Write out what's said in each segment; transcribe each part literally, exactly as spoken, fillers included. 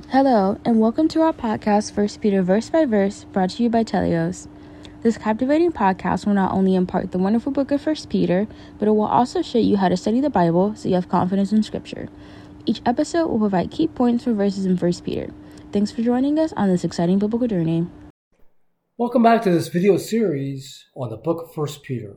Hello, and welcome to our podcast, First Peter Verse by Verse, brought to you by Telios. This captivating podcast will not only impart the wonderful book of First Peter, but it will also show you how to study the Bible so you have confidence in Scripture. Each episode will provide key points for verses in First Peter. Thanks for joining us on this exciting biblical journey. Welcome back to this video series on the book of First Peter.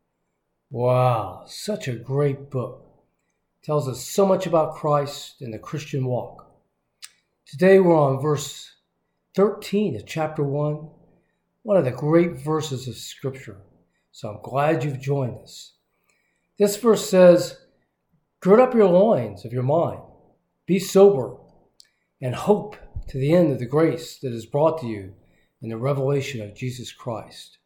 Wow, such a great book. It tells us so much about Christ and the Christian walk. Today we're on verse thirteen of chapter one, one of the great verses of Scripture. So I'm glad you've joined us. This verse says, "Gird up your loins of your mind, be sober, and hope to the end of the grace that is brought to you in the revelation of Jesus Christ."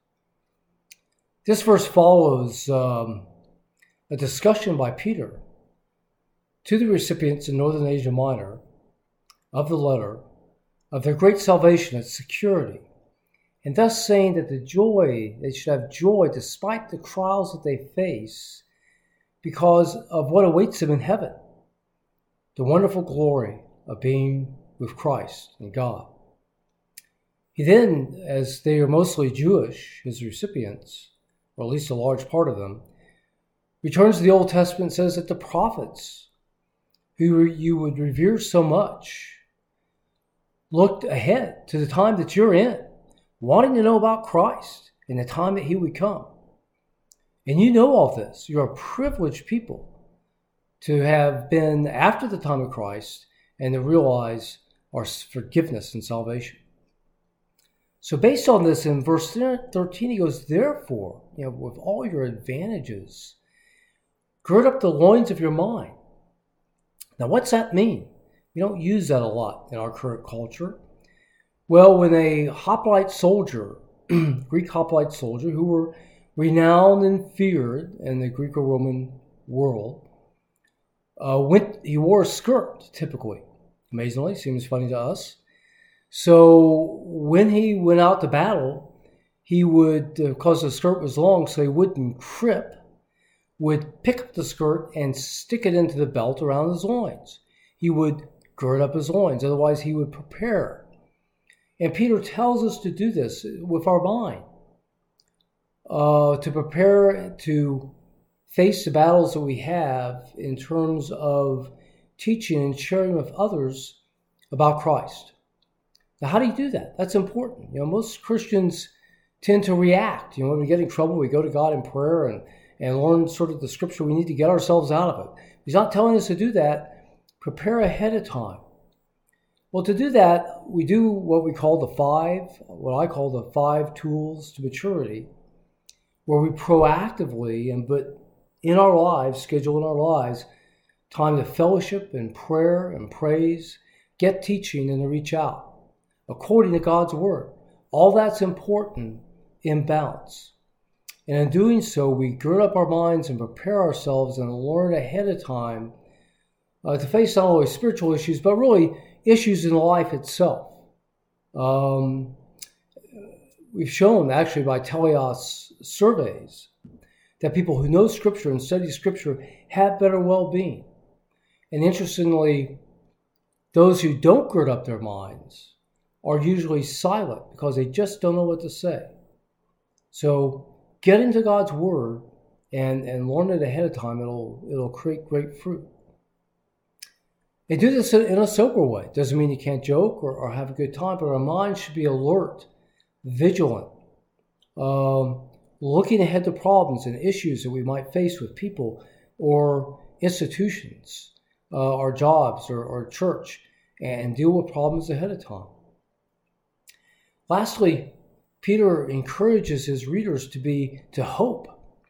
This verse follows um, a discussion by Peter to the recipients in Northern Asia Minor of the letter of their great salvation and security, and thus saying that the joy, they should have joy despite the trials that they face because of what awaits them in heaven, the wonderful glory of being with Christ and God. He then, as they are mostly Jewish, his recipients, or at least a large part of them, returns to the Old Testament and says that the prophets, who you would revere so much, looked ahead to the time that you're in, wanting to know about Christ and the time that he would come. And you know all this. You're a privileged people to have been after the time of Christ and to realize our forgiveness and salvation. So based on this, in verse thirteen, he goes, "Therefore, you know, with all your advantages, gird up the loins of your mind." Now, what's that mean? We don't use that a lot in our current culture. Well, when a hoplite soldier, Greek hoplite soldier, who were renowned and feared in the Greco-Roman world, uh, went, he wore a skirt, typically. Amazingly, seems funny to us. So when he went out to battle, he would, because the skirt was long, so he wouldn't trip, would pick up the skirt and stick it into the belt around his loins. He would gird up his loins, otherwise he would prepare. And Peter tells us to do this with our mind, uh, to prepare to face the battles that we have in terms of teaching and sharing with others about Christ. Now, how do you do that? That's important. You know, most Christians tend to react. You know, when we get in trouble, we go to God in prayer and, and learn sort of the scripture we need to get ourselves out of it. He's not telling us to do that. Prepare ahead of time. Well, to do that, we do what we call the five, what I call the five tools to maturity, where we proactively and but in our lives, schedule in our lives, time to fellowship and prayer and praise, get teaching and to reach out, according to God's word. All that's important in balance. And in doing so, we gird up our minds and prepare ourselves and learn ahead of time Uh, to face not only spiritual issues, but really issues in life itself. Um, we've shown, actually, by Telios surveys, that people who know Scripture and study Scripture have better well-being. And interestingly, those who don't gird up their minds are usually silent because they just don't know what to say. So get into God's Word and, and learn it ahead of time. It'll, it'll create great fruit. They do this in a sober way. Doesn't mean you can't joke or, or have a good time, but our mind should be alert, vigilant, um, looking ahead to problems and issues that we might face with people or institutions, uh, our jobs or, or church, and deal with problems ahead of time. Lastly, Peter encourages his readers to be to hope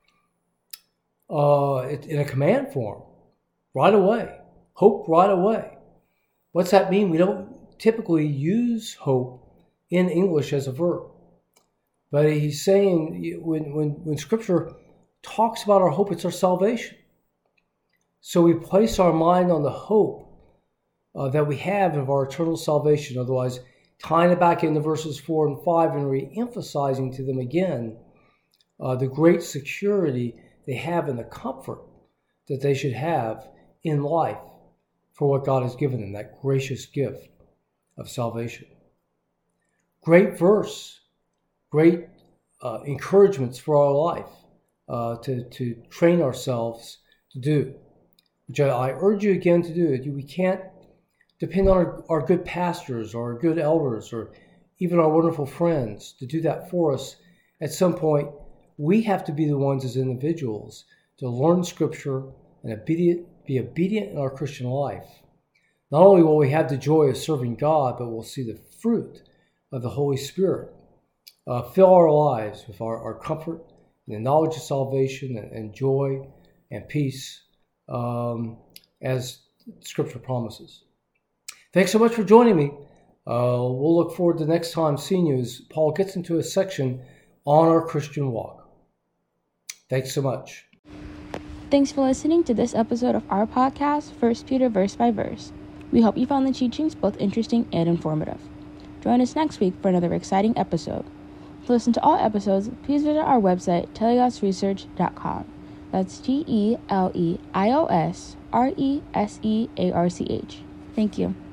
uh, in a command form right away. Hope right away. What's that mean? We don't typically use hope in English as a verb. But he's saying when, when, when Scripture talks about our hope, it's our salvation. So we place our mind on the hope uh, that we have of our eternal salvation. Otherwise, tying it back into verses four and five and re-emphasizing to them again uh, the great security they have and the comfort that they should have in life for what God has given them, that gracious gift of salvation. Great verse, great uh, encouragements for our life uh, to, to train ourselves to do, which I, I urge you again to do. We can't depend on our, our good pastors or our good elders or even our wonderful friends to do that for us. At some point, we have to be the ones as individuals to learn Scripture and obedient, be obedient in our Christian life. Not only will we have the joy of serving God, but we'll see the fruit of the Holy Spirit uh, fill our lives with our, our comfort and the knowledge of salvation and, and joy and peace um, as Scripture promises. Thanks so much for joining me. Uh, we'll look forward to next time seeing you as Paul gets into a section on our Christian walk. Thanks so much. Thanks for listening to this episode of our podcast, First Peter Verse by Verse. We hope you found the teachings both interesting and informative. Join us next week for another exciting episode. To listen to all episodes, please visit our website, telios research dot com. That's T E L E I O S R E S E A R C H. Thank you.